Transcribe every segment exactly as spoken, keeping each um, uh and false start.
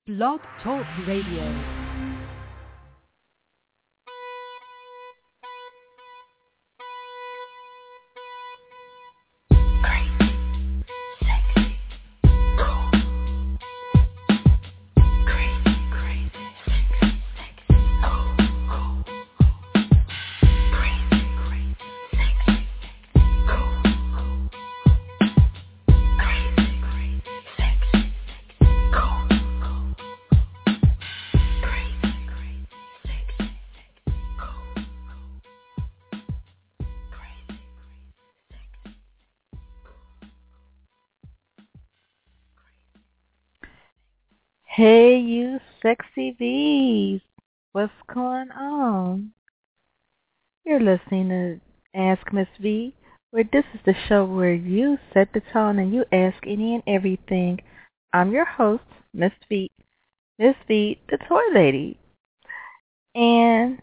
Blog Talk Radio. Hey, you sexy bees. What's going on? You're listening to Ask Miss V, where this is the show where you set the tone and you ask any and everything. I'm your host, Miss V, Miss V, the toy lady. And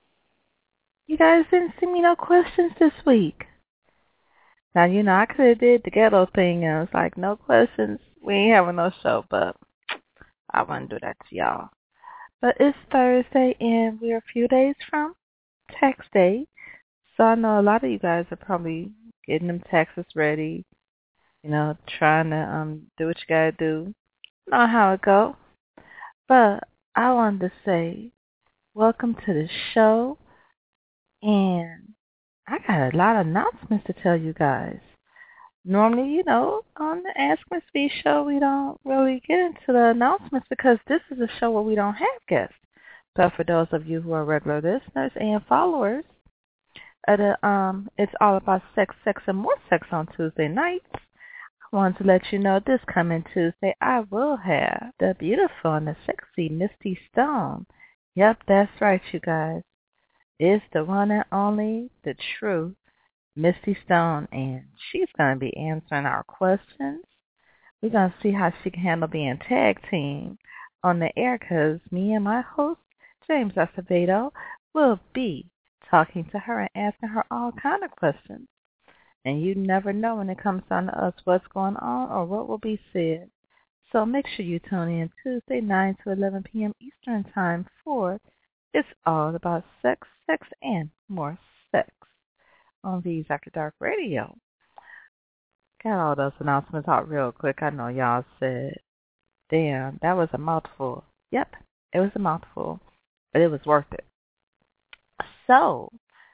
you guys didn't send me no questions this week. Now, you know, I could have did the ghetto thing and it was like, no questions. We ain't having no show, but I wouldn't do that to y'all. But it's Thursday, and we're a few days from tax day. So I know a lot of you guys are probably getting them taxes ready, you know, trying to um do what you gotta do. Know how it go. But I wanted to say welcome to the show, and I got a lot of announcements to tell you guys. Normally, you know, on the Ask Miss V show, we don't really get into the announcements because this is a show where we don't have guests. But for those of you who are regular listeners and followers, of the, um, it's all about sex, sex, and more sex on Tuesday nights. I wanted to let you know this coming Tuesday, I will have the beautiful and the sexy Misty Stone. Yep, that's right, you guys. It's the one and only, the true Misty Stone, and she's going to be answering our questions. We're going to see how she can handle being tag team on the air because me and my host, James Acevedo, will be talking to her and asking her all kind of questions. And you never know when it comes down to us what's going on or what will be said. So make sure you tune in Tuesday, nine to eleven p.m. Eastern Time for It's All About Sex, Sex, and More Sex on V's After Dark Radio. Got all those announcements out real quick. I know y'all said, damn, that was a mouthful. Yep, it was a mouthful, but it was worth it. So,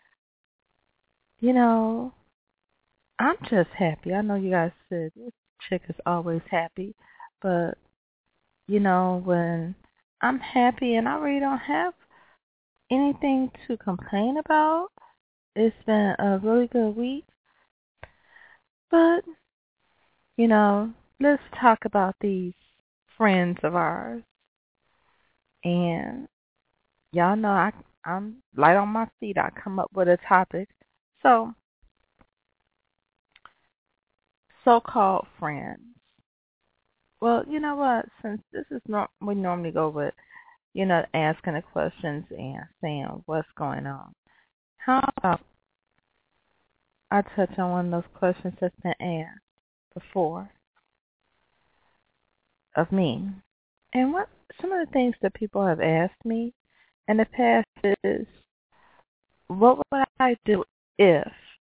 you know, I'm just happy. I know you guys said this chick is always happy, but, you know, when I'm happy and I really don't have anything to complain about, it's been a really good week. But, you know, let's talk about these friends of ours. And y'all know I, I'm light on my feet. I come up with a topic. So, so-called friends. Well, you know what? Since this is not, we normally go with, you know, asking the questions and saying what's going on. How about I touch on one of those questions that's been asked before of me. And what some of the things that people have asked me in the past is, what would I do if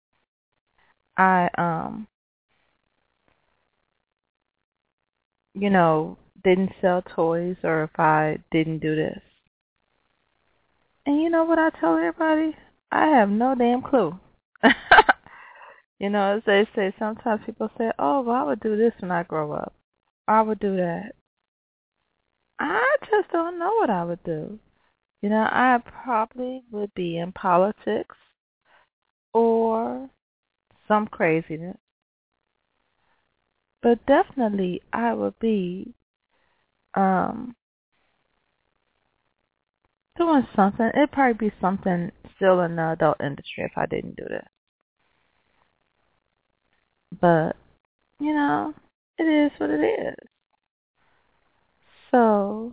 I, um, you know, didn't sell toys or if I didn't do this? And you know what I tell everybody? I have no damn clue. You know, as they say, sometimes people say, oh, well, I would do this when I grow up. I would do that. I just don't know what I would do. You know, I probably would be in politics or some craziness. But definitely I would be um, doing something. It'd probably be something still in the adult industry if I didn't do this. But, you know, it is what it is. So,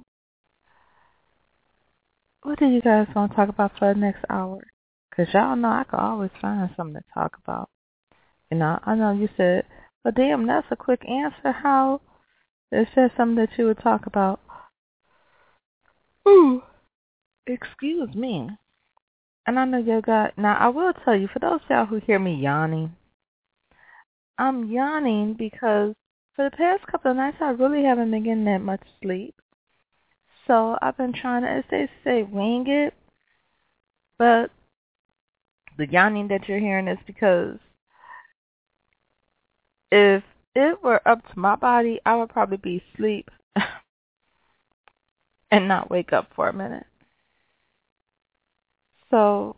what do you guys want to talk about for the next hour? Because y'all know I could always find something to talk about. You know, I know you said, well, damn, that's a quick answer. How? Is there something that you would talk about? Ooh, excuse me. And I know you got. Now, I will tell you, for those of y'all who hear me yawning, I'm yawning because for the past couple of nights, I really haven't been getting that much sleep. So I've been trying to, as they say, wing it. But the yawning that you're hearing is because if it were up to my body, I would probably be asleep and not wake up for a minute. So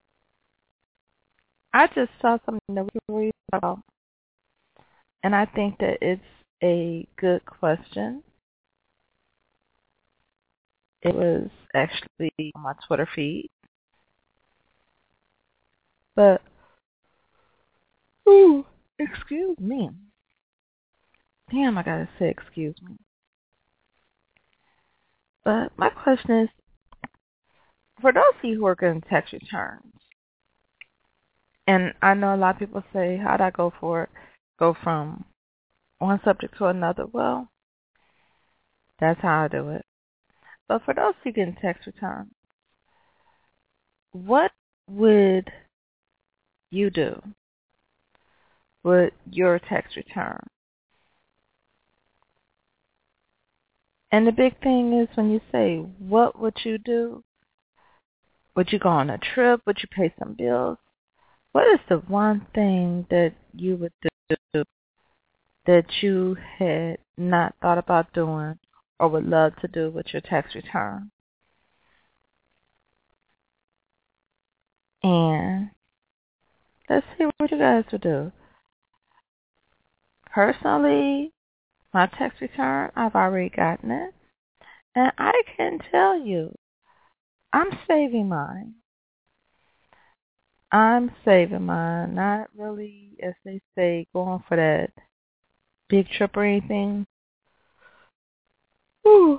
I just saw something that we were talking about, and I think that it's a good question. It was actually on my Twitter feed. But, ooh, excuse me. Damn, I gotta say excuse me. But my question is, for those of you who are getting tax returns, and I know a lot of people say, how'd I go for it? Go from one subject to another. Well, that's how I do it. But for those of you getting tax returns, what would you do with your tax return? And the big thing is when you say, what would you do? Would you go on a trip? Would you pay some bills? What is the one thing that you would do that you had not thought about doing or would love to do with your tax return? And let's see what you guys would do. Personally, my tax return, I've already gotten it. And I can tell you, I'm saving mine. I'm saving mine. Not really, as they say, going for that big trip or anything. Whew.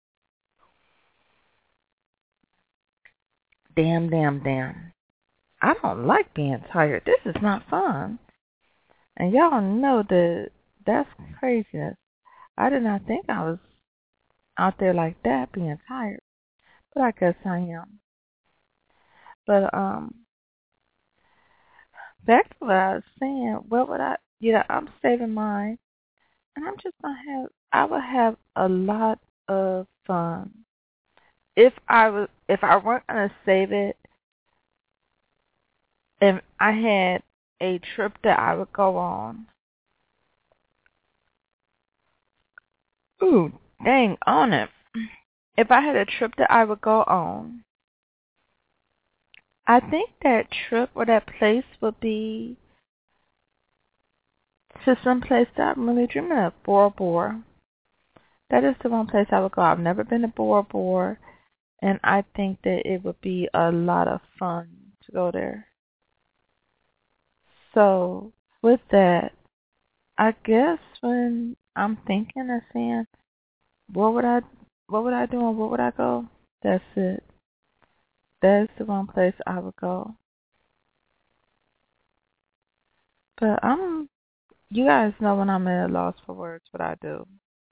Damn, damn, damn. I don't like being tired. This is not fun. And y'all know that that's craziness. I did not think I was out there like that being tired. But I guess I am. But um back to what I was saying, what would I you know, I'm saving mine and I'm just gonna have I would have a lot of fun. If I was if I weren't gonna save it, if I had a trip that I would go on. Ooh, dang on it. If I had a trip that I would go on, I think that trip or that place would be to some place that I'm really dreaming of, Bora Bora. That is the one place I would go. I've never been to Bora Bora, and I think that it would be a lot of fun to go there. So, with that, I guess when I'm thinking and saying, what would I, what would I do and where would I go? That's it. That's the one place I would go. But I'm, you guys know when I'm at a loss for words what I do.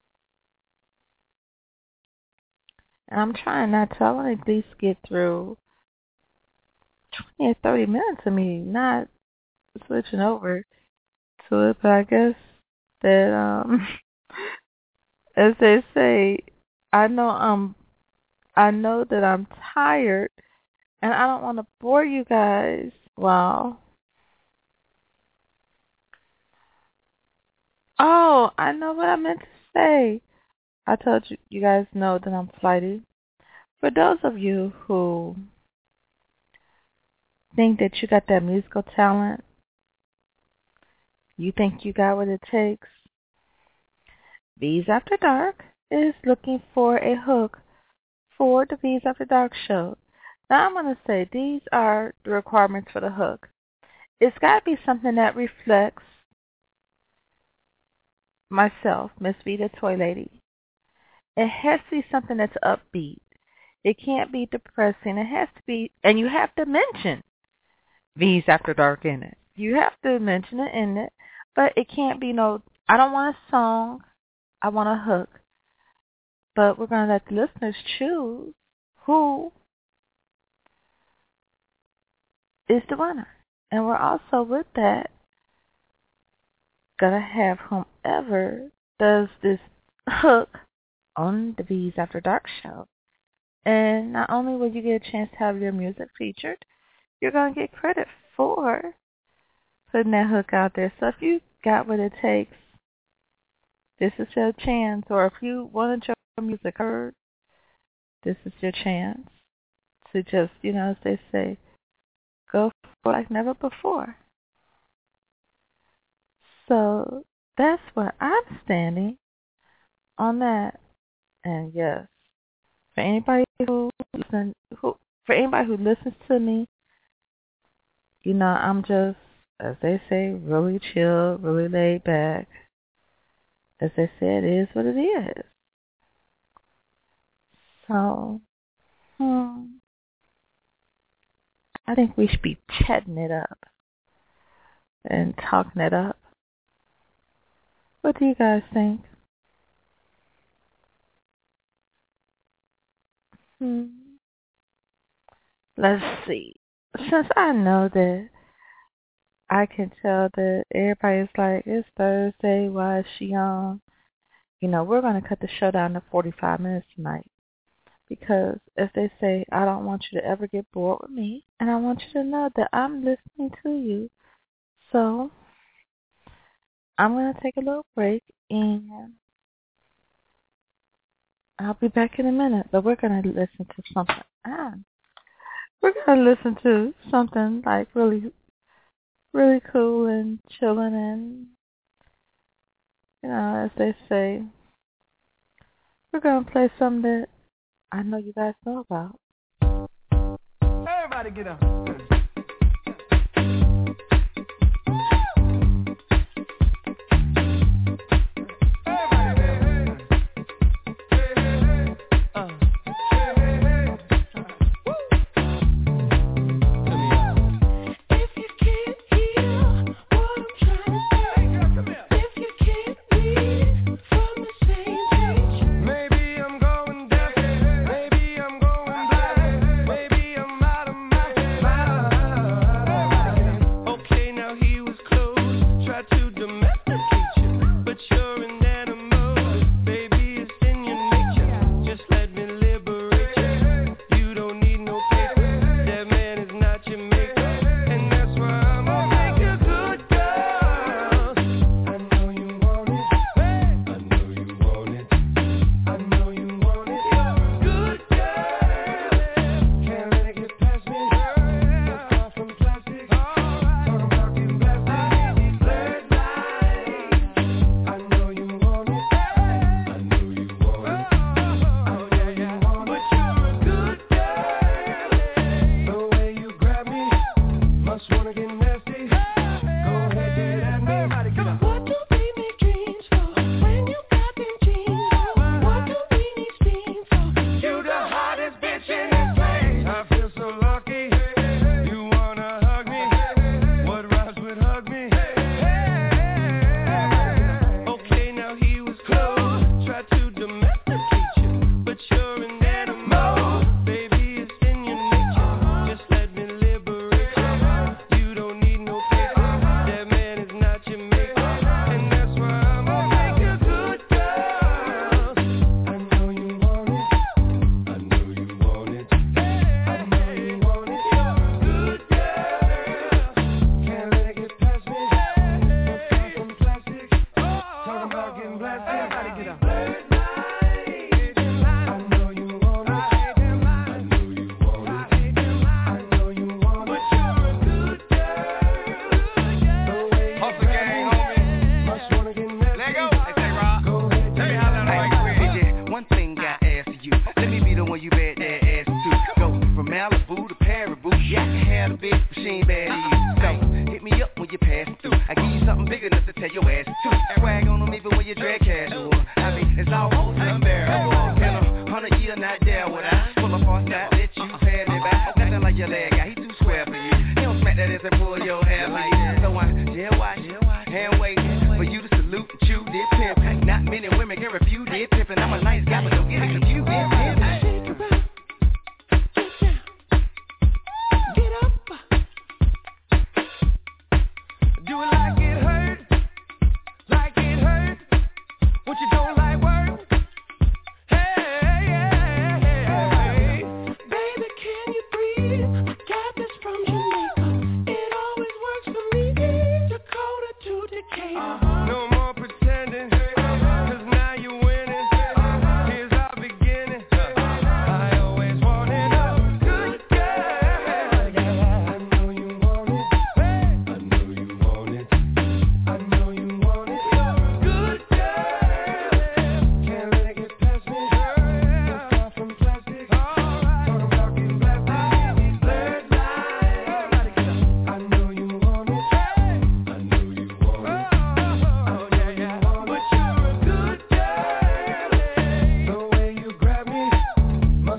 And I'm trying not to, I want to at least get through twenty or thirty minutes of me not switching over to it. But I guess that, um, as they say, I know I'm, I know that I'm tired and I don't want to bore you guys. Wow. Oh, I know what I meant to say. I told you, you guys know that I'm flighty. For those of you who think that you got that musical talent, you think you got what it takes, V's After Dark is looking for a hook for the V's After Dark show. Now I'm going to say these are the requirements for the hook. It's got to be something that reflects myself, Miss V the Toy Lady. It has to be something that's upbeat. It can't be depressing. It has to be, and you have to mention V's After Dark in it. You have to mention it in it, but it can't be no, I don't want a song. I want a hook. But we're going to let the listeners choose who is the winner. And we're also with that gonna have whomever does this hook on the V's After Dark show. And not only will you get a chance to have your music featured, you're gonna get credit for putting that hook out there. So if you got what it takes, this is your chance. Or if you wanted your music heard, this is your chance to just, you know, as they say, go for like never before. So that's where I'm standing on that. And yes, for anybody who listen, who for anybody who listens to me, you know, I'm just, as they say, really chill, really laid back. As they say, it is what it is. So, hmm, I think we should be chatting it up and talking it up. What do you guys think? Hmm. Let's see. Since I know that I can tell that everybody's like, it's Thursday, why is she on? You know, we're going to cut the show down to forty-five minutes tonight. Because, as they say, I don't want you to ever get bored with me. And I want you to know that I'm listening to you. So, I'm going to take a little break. And I'll be back in a minute. But we're going to listen to something. Ah, we're going to listen to something like really, really cool and chilling and, you know, as they say, we're going to play something that I know you guys know about. Everybody get up.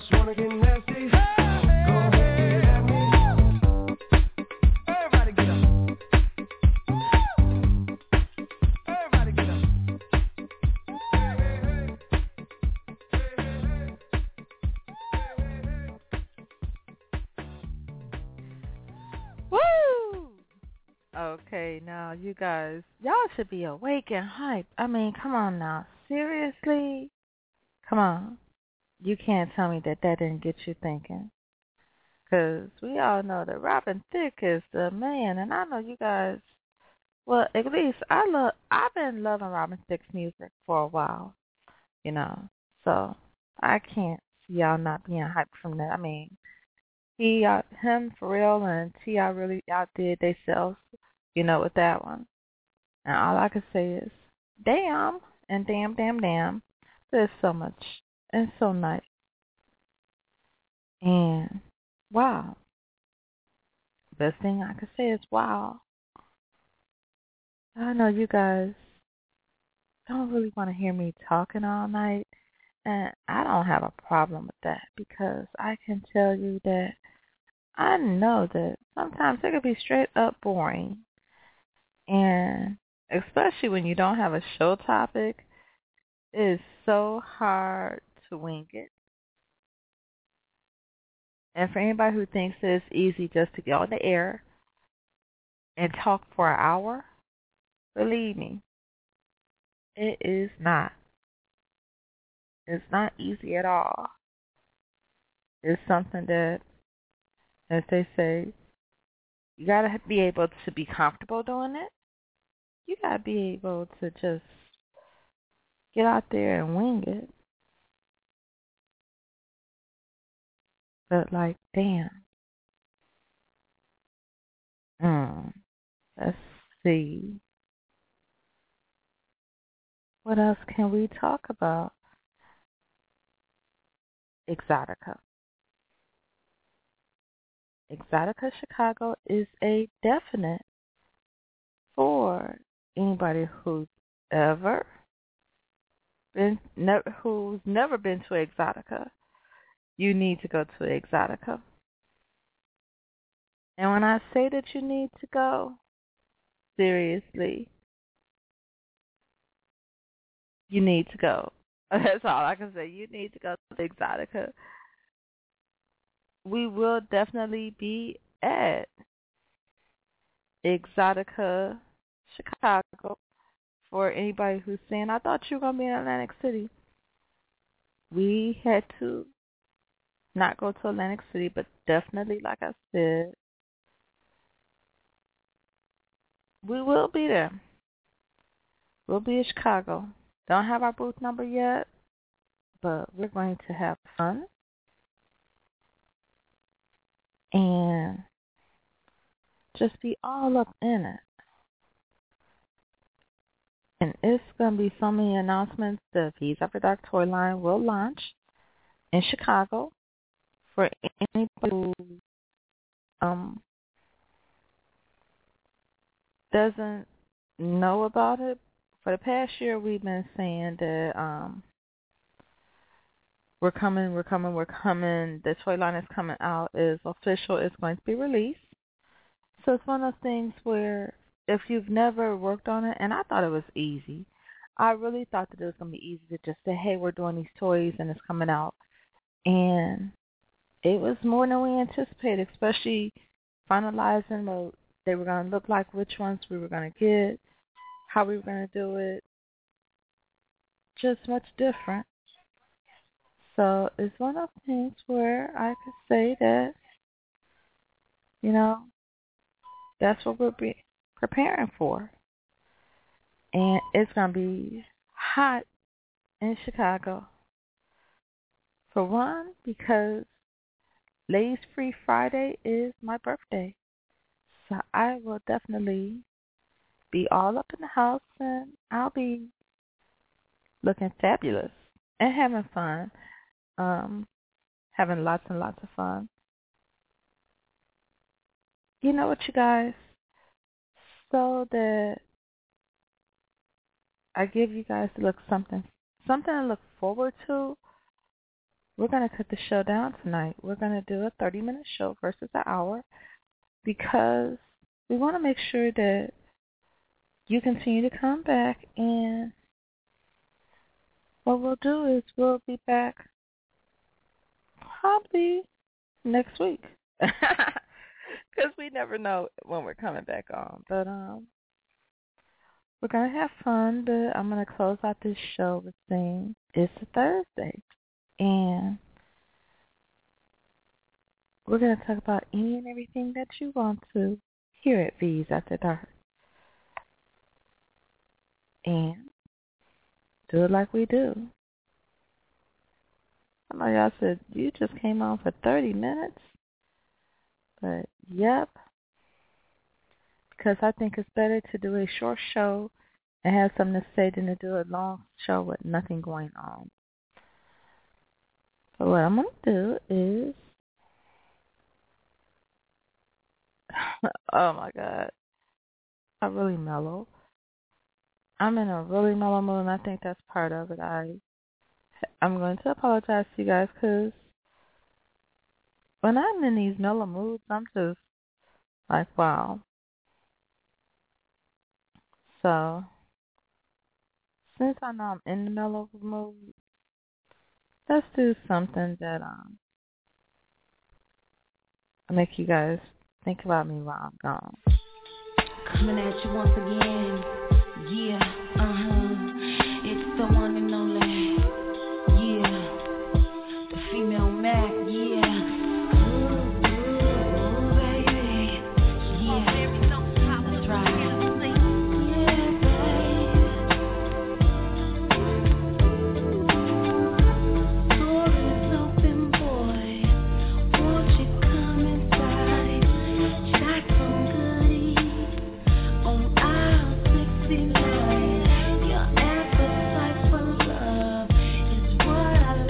she wanna get nasty. Go ahead, get at me. Everybody get up. Everybody get up. Hey, hey, hey. Hey, hey, hey. Hey, hey, hey. Woo! Okay, now you guys, y'all should be awake and hype. I mean, come on now. Seriously? Come on. You can't tell me that that didn't get you thinking. Because we all know that Robin Thicke is the man. And I know you guys, well, at least I love, I've been loving Robin Thicke's music for a while, you know. So I can't see y'all not being hyped from that. I mean, he, out, him, Pharrell, and T I really outdid themselves, you know, with that one. And all I can say is, damn, and damn, damn, damn. There's so much, and so nice. And wow. Best thing I can say is wow. I know you guys don't really want to hear me talking all night, and I don't have a problem with that because I can tell you that I know that sometimes it could be straight up boring. And especially when you don't have a show topic, it is so hard to wing it. And for anybody who thinks that it's easy just to get on the air and talk for an hour, believe me, it is not. It's not easy at all. It's something that, as they say, you got to be able to be comfortable doing it. You got to be able to just get out there and wing it. But like, damn. Mm, let's see. What else can we talk about? Exotica. Exotica Chicago is a definite for anybody who's ever been, ne- who's never been to Exotica. You need to go to Exotica. And when I say that you need to go, seriously, you need to go. That's all I can say. You need to go to Exotica. We will definitely be at Exotica Chicago. For anybody who's saying, I thought you were going to be in Atlantic City. We had to not go to Atlantic City, but definitely, like I said, we will be there. We'll be in Chicago. Don't have our booth number yet, but we're going to have fun. And just be all up in it. And it's going to be so many announcements. The V's After Dark toy line will launch in Chicago for anybody who um, doesn't know about it. For the past year, we've been saying that um, we're coming, we're coming, we're coming. The toy line is coming out. Is official. It's going to be released. So it's one of those things where if you've never worked on it, and I thought it was easy. I really thought that it was going to be easy to just say, hey, we're doing these toys and it's coming out. And it was more than we anticipated, especially finalizing what they were going to look like, which ones we were going to get, how we were going to do it. Just much different. So it's one of those things where I could say that, you know, that's what we'll be preparing for. And it's going to be hot in Chicago. For one, because Ladies Free Friday is my birthday. So I will definitely be all up in the house and I'll be looking fabulous and having fun. Um, having lots and lots of fun. You know what, you guys? So that I give you guys to look something, something to look forward to. we're going to cut the show down tonight. We're going to do a thirty-minute show versus an hour because we want to make sure that you continue to come back, and what we'll do is we'll be back probably next week because we never know when we're coming back on. But um, we're going to have fun, but I'm going to close out this show with saying it's a Thursday, and we're going to talk about any and everything that you want to here at V's After Dark. And do it like we do. I know y'all said you just came on for thirty minutes. But, yep. Because I think it's better to do a short show and have something to say than to do a long show with nothing going on. So what I'm going to do is... oh, my God. I'm really mellow. I'm in a really mellow mood, and I think that's part of it. I, I'm going to apologize to you guys because when I'm in these mellow moods, I'm just like, wow. So, since I know I'm in the mellow mood, let's do something that um will make you guys think about me while I'm gone. Coming at you once again. Yeah, uh-huh. It's the one and only. Yeah. The female Mac, yeah. Ooh, ooh, baby. Yeah. That's right. Yeah, baby. Door is open, boy. Won't you come inside? Shot some goodies on aisle sixty-nine. Your appetite for love is what I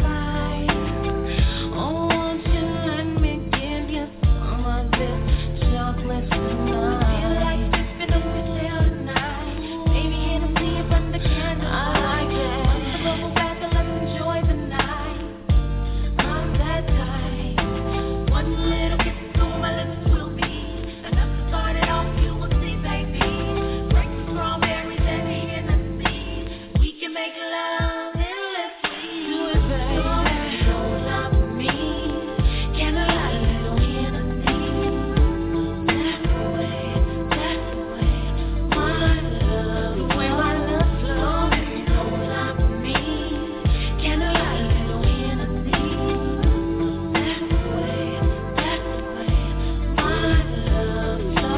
like. Oh, won't you let me give you some of this chocolate tonight? Feel like sipping on Cristal tonight. Maybe Hennessy up under candlelight. I like it. Once the bubble back and let's enjoy the night. I'm that type. One little kiss on my lips will be enough to start it off. You will see, baby. Break the strawberries and the Hennessy. We can make love endlessly. Do it, baby. Don't stop me. Candlelight, little Hennessy. That's the way, that's the way my love, the way my love flows. Baby, don't stop me. Candlelight, little Hennessy. That's the way, that's the way my love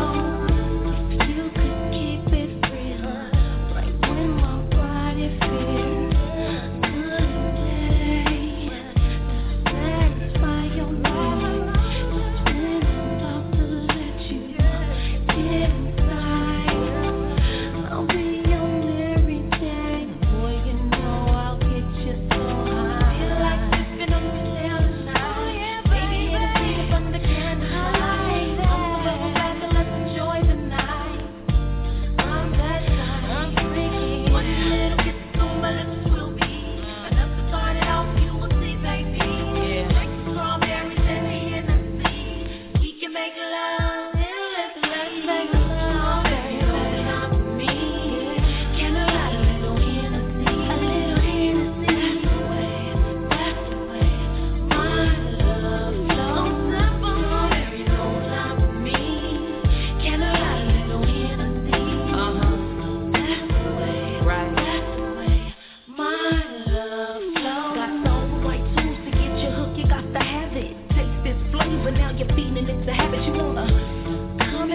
flows. If you could keep it real, right when my body feels couldn't day to satisfy your need. Just when I'm about to let you get inside, I'll be your everything. Boy, you know I'll get you so high. Feel like sipping on Cristal tonight. Baby, Hennessy up under candlelight. Come the bubble back and let's enjoy the night. I'm that type. I'm freaky. One little kiss on my lips will be enough to start it off. You will see, baby. Yeah. Drink the strawberries and the Hennessy. We can make love endlessly. Let's make love, baby. Don't stop me. Candlelight, a little Hennessy. A little Hennessy. That's the way, that's the way my love flows. So simple. Strawberries, don't stop me. Candlelight, a little Hennessy. Uh-huh. That's the way, right. That's the way my love flows. Got all the right tools to get you hooked. You got to have it. Taste this flavor. Now you're feeling it's a habit. You wanna come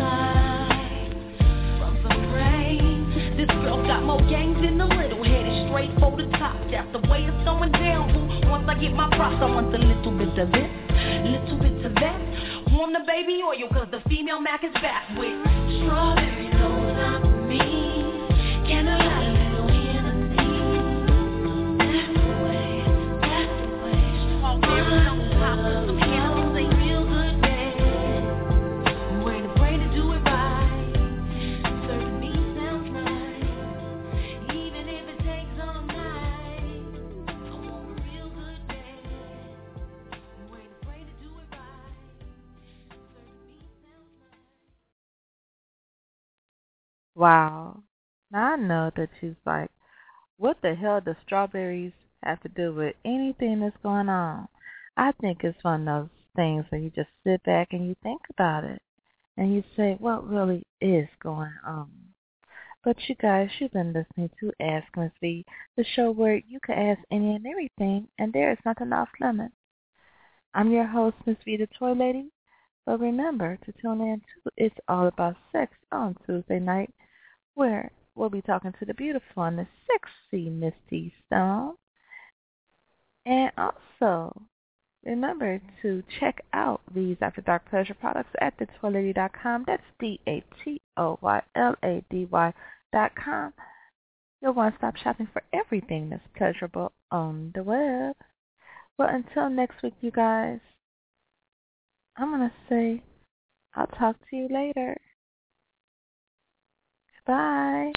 inside from some rain. This girl got more games than the little headed straight for the top. That's the way it's going down, boo. Once I get my props, I want a little bit of this, little bit of that. Want the baby oil, cause the female Mac is back with strawberry, don't stop me. Candlelight, a little Hennessy. That's the way, that's the way. Strawberry, don't stop us. Some Hennessy, real good, man. Way to pray to do it right. Serving me sounds right. Even if it takes all night. I want a real good day. Wow. Now I know that she's like, what the hell does strawberries have to do with anything that's going on? I think it's one of those things where you just sit back and you think about it and you say, what really is going on? But you guys, you've been listening to Ask Miss V, the show where you can ask any and everything, and there is nothing off limits. I'm your host, Miss V, the Toy Lady. But remember to tune in to It's All About Sex on Tuesday night, where we'll be talking to the beautiful and the sexy Misty Stone. And also, remember to check out these After Dark Pleasure products at the toy lady dot com. That's D A T O Y L A D Y dot com. Your one-stop shopping for everything that's pleasurable on the web. Well, until next week, you guys, I'm going to say I'll talk to you later. Bye.